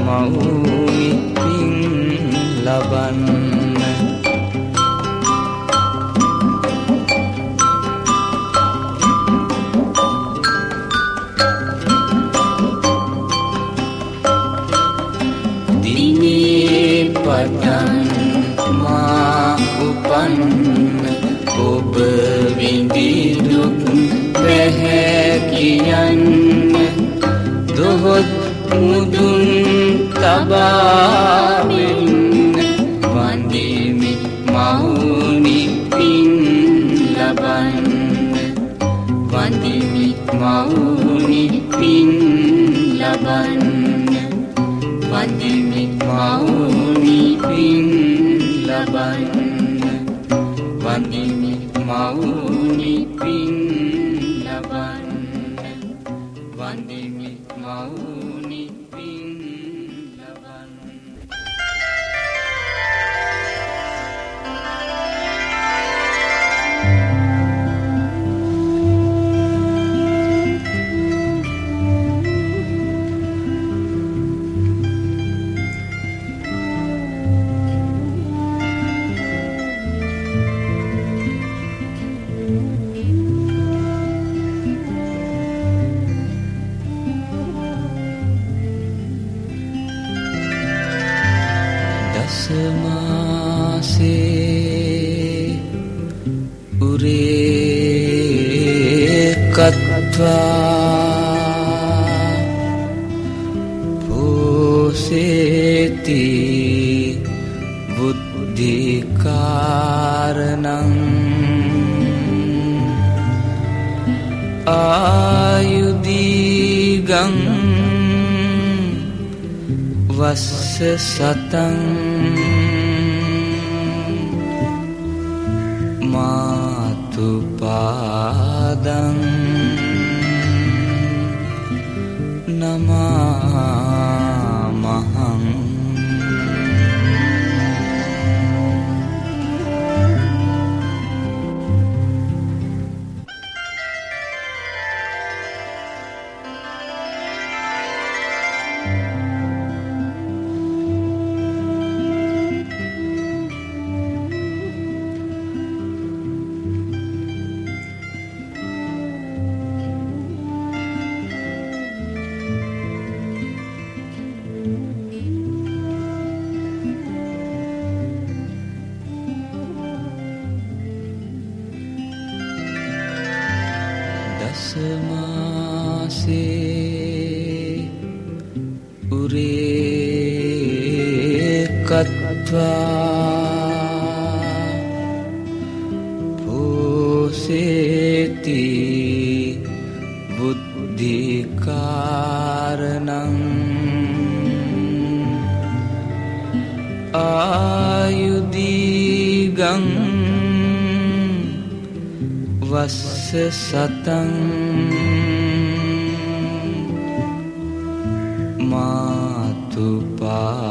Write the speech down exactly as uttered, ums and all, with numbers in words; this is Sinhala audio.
මවුනි පින් ලබන්න. දිනේ පටන් මා උපන්න ඔබ විඳි දුක් බැහැ කියන්න. දොහොත් මුදුන් තබාවෙන්න වන්දිමි මවුනි පින් ලබන්න. වන්දිමි මවුනි පින් ලබන්න. වන්දිමි මවුනි පින් ලබන්න. වන්දිමි මවුනි පින් ලබන්න. වන්දිමි මවුනි පින් ලබන්න. දසමාසේ උරේ කତ୍වා පෝසේති බුද්ධිකාරණං ආයුදීගං වස්ස සතං මාතු පාදං නමාමහං. දසමාසේ උරේ කତ୍වා පෝසේති බුද්ධිකාරණං ආයුදීගං වස්ස සතං මාතු පා